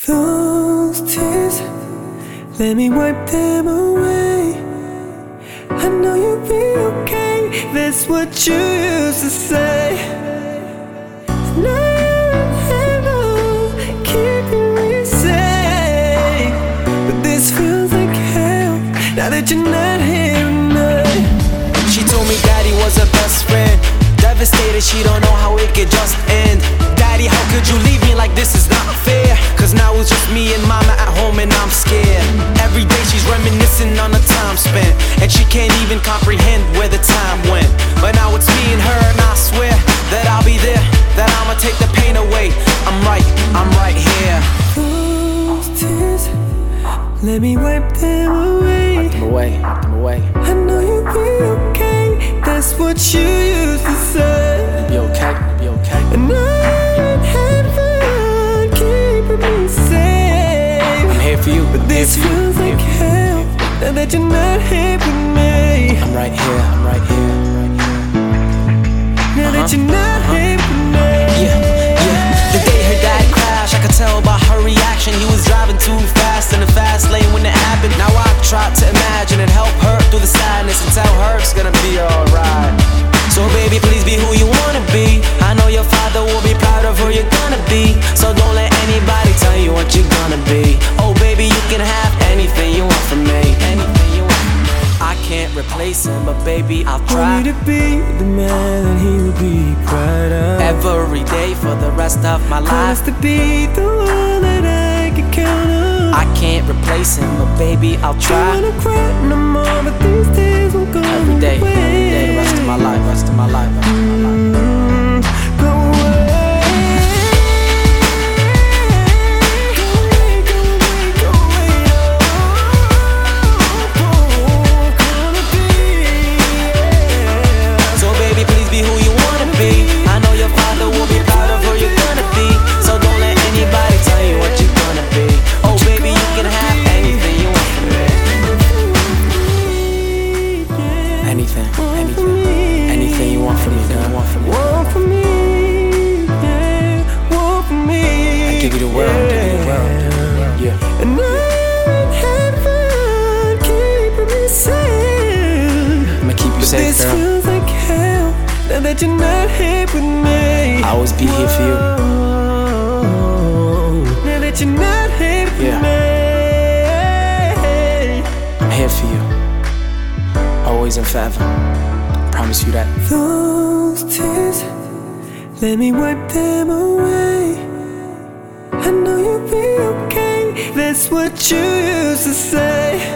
Those tears, let me wipe them away. I know you'll be okay, that's what you used to say. And I'm heaven, keeping me safe. But this feels like hell, now that you're not here tonight. She told me daddy was her best friend. Devastated, she don't know how it could just end. Daddy, how could you leave me like this is not fair? Cause now it's just me and mama at home and I'm scared. Every day she's reminiscing on the time spent, and she can't even comprehend where the time went. But now it's me and her, and I swear that I'll be there, that I'ma take the pain away. I'm right here. Those tears, let me wipe them away. Wipe them away. I know you'll be okay, that's what you used to say. You'll be okay. And I'm in heaven, keeping me safe. I'm here for you, but this feels like hell, now that you're not here with me. I'm right here. Now that you're not here with me. Yeah. The day her dad crashed, I could tell by her reaction. He was driving too fast in the fast lane when it happened. Now I tried to imagine and help her through the sadness and tell her it's gonna be alright. So baby, please be who you wanna be. I know your father will be proud of who you're gonna be. So don't let anybody tell you what you're gonna be. Oh baby, you can have anything you want from me. Anything you want from me. I can't replace him, but baby, I'll try. Want you to be the man that he will be proud of. Every day for the rest of my life. Promise to be the one that I can count on. I can't replace him, but baby, I'll try. Don't wanna cry no more, but these days will go Every day, the rest of my life. Go away. So baby, please be who you wanna be. I know your father will be proud of who you're gonna be. So don't let anybody tell you what you're gonna be. Oh baby, you can have anything you want from me. Anything you want from me, girl. Want from me, yeah. Want from me. I give you the world, yeah. And I'm in heaven, keeping me safe. I'ma keep you safe, This girl. feels like hell, now that you're not here with me. I'll always be here for you. Now that you're not here with Yeah. me. I'm here for you, always and forever. Promise you that. Those tears, let me wipe them away. I know you'll be okay, that's what you used to say.